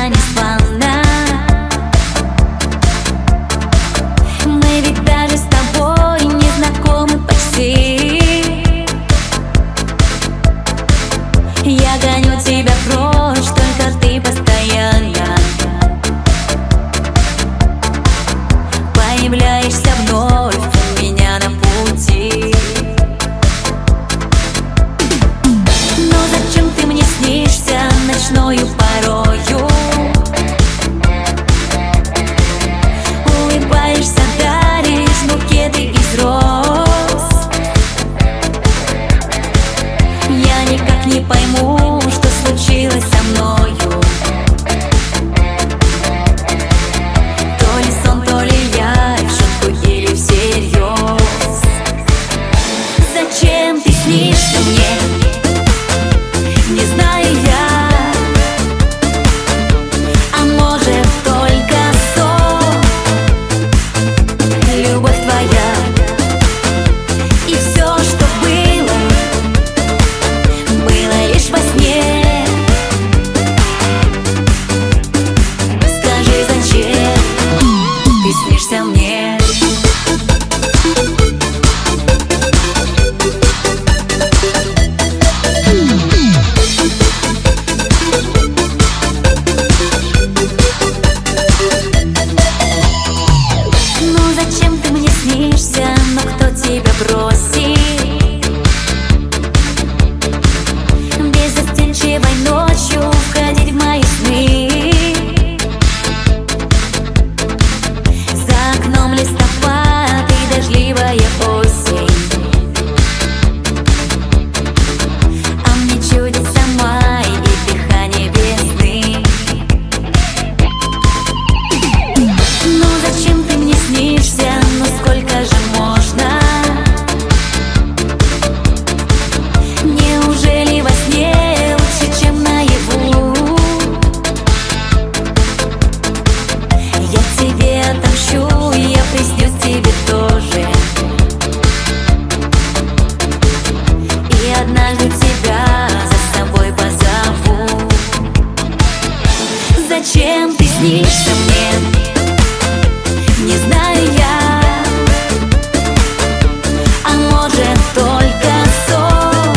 она незвана. Мы ведь даже с тобой не знакомы почти. Я гоню тебя прочь, только ты постоянно появляешься вновь у меня на пути. Но зачем ты мне снишься ночною порою? Улыбаешься, даришь букеты из роз. Я никак не пойму, что случилось со мною. То ли сон, то ли я, в шутку или всерьез. Зачем ты снишься мне? Не знаю я, а может только сон. Любовь твоя и все, что было, было лишь во сне. Скажи, зачем ты снишься мне? Зачем ты мне снишься, но кто тебя бросит? Беззастенчивой ночью входить в мои сны. За окном листопад и дождливая осень, а мне чудится май и дыхание весны. Ну зачем ты мне снишься? Ну сколько же можно? Неужели во сне лучше, чем наяву? Я тебе отомщу, я приснюсь тебе тоже. И однажды тебя за собой позову. Зачем ты снишься мне? Не знаю я, а может только сон.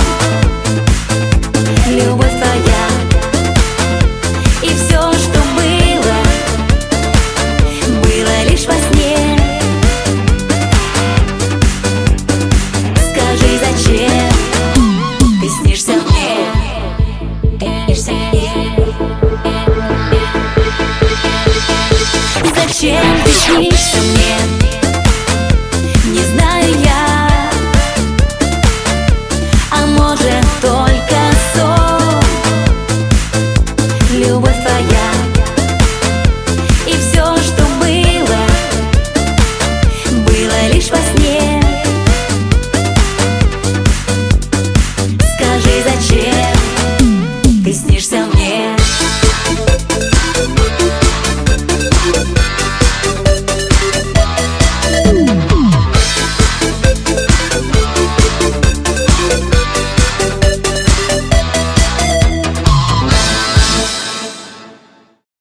Любовь твоя и все, что было, было лишь во сне. Скажи, зачем ты снишься мне? Зачем ты снишься мне? Не знаю я, а может только сон. Любовь